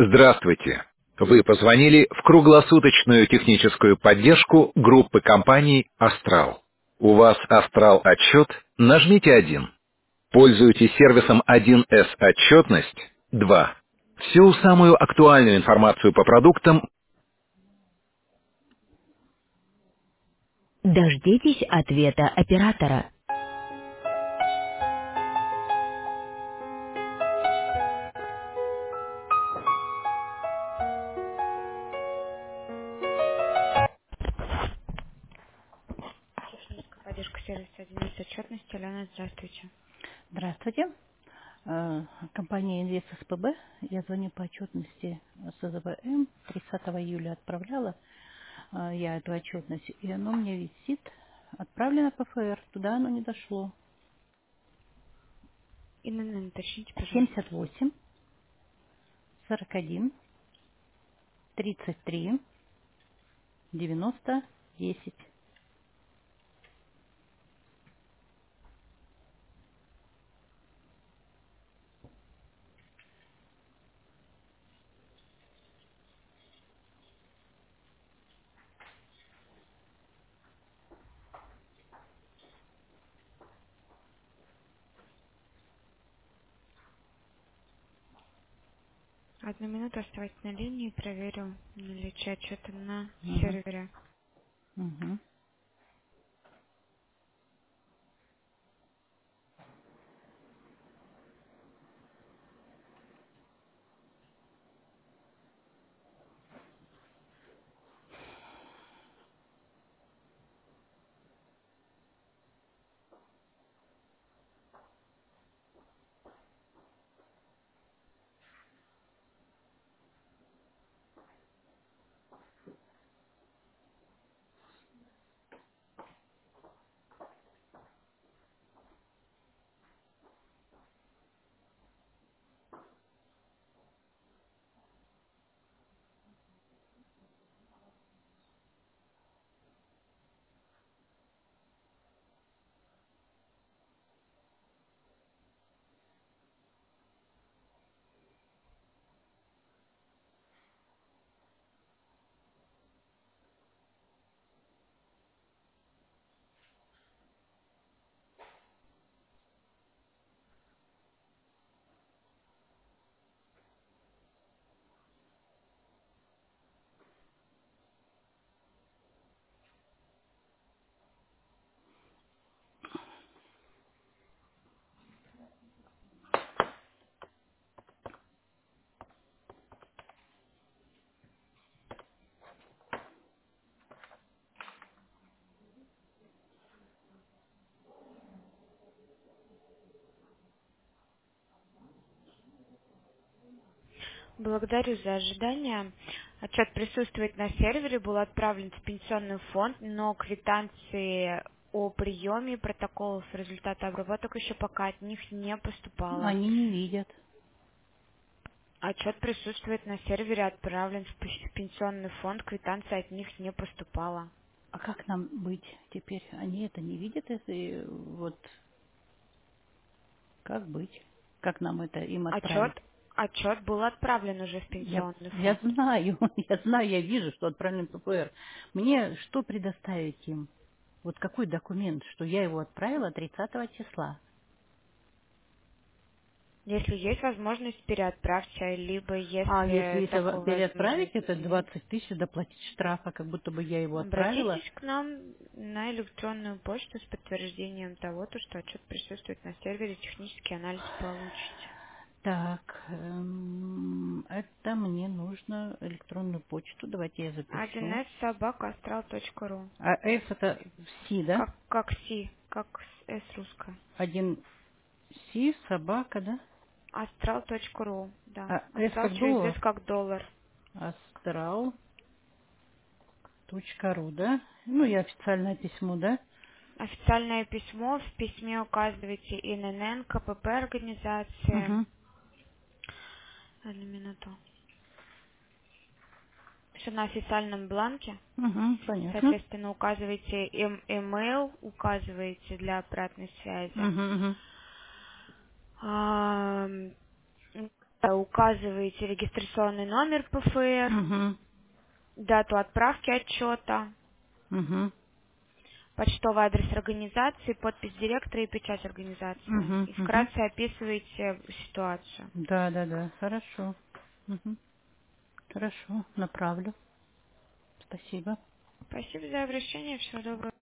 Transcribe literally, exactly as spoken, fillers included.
Здравствуйте. Вы позвонили в круглосуточную техническую поддержку группы компаний «Астрал». У вас «Астрал Отчет»? Нажмите один. Пользуетесь сервисом один эс Отчетность? два. Всю самую актуальную информацию по продуктам. Дождитесь ответа оператора. Техническая поддержка сервиса один эс Отчетности. Алена, здравствуйте. Здравствуйте. Э, Компания Инвест СПБ. Я звоню по отчетности СЗВМ. тридцатого июля отправляла э, я эту отчетность, и оно мне висит. Отправлено по ФР. Туда оно не дошло. ИНН, уточните, пожалуйста. семьдесят восемь сорок один тридцать три девяносто десять. Одну минуту оставайтесь на линии, проверю наличие отчета на Угу. сервере. Угу. Благодарю за ожидание. Отчет присутствует на сервере, был отправлен в пенсионный фонд, но квитанции о приеме протоколов результата обработок еще пока от них не поступало. Они не видят. Отчет присутствует на сервере, отправлен в пи- в пенсионный фонд, квитанция от них не поступала. А как нам быть теперь? Они это не видят, если вот как быть? Как нам это им отправить? Отчет, отчет был отправлен уже в Я, пенсионный я фонд. знаю, я знаю, я вижу, что отправлен ППР. Мне что предоставить им? Вот какой документ, что я его отправила тридцатого числа? Если есть возможность, переотправьте, либо А если, если если во- такой переотправить, это возможности нет, двадцать тысяч доплатить штрафа, как будто бы я его отправила. обратитесь к нам на электронную почту с подтверждением того, то, что отчет присутствует на сервере, технический анализ получите. Так, эм, это мне нужно электронную почту. Давайте я один запишу. эс собака астрал точка ру. А F это Си, да? Как, как Си, как С русская. Один Си, собака, да? астрал точка ру, да. А С Астрал как через доллар? S как доллар. Астрал. Точка ру, да? Ну, и официальное письмо, да? Официальное письмо. В письме указывайте ИНН, КПП организации. Угу. Одну минуту. Все на официальном бланке. Угу, понятно. Соответственно, указываете эм- email, указываете для обратной связи. Угу, угу. Ам, Указываете регистрационный номер ПФР, Угу. дату отправки отчета, Угу. почтовый адрес организации, подпись директора и печать организации. Угу. И Угу. вкратце описываете ситуацию. Да, да, да. Хорошо. Угу. Хорошо. Направлю. Спасибо. Спасибо за обращение. Всего доброго.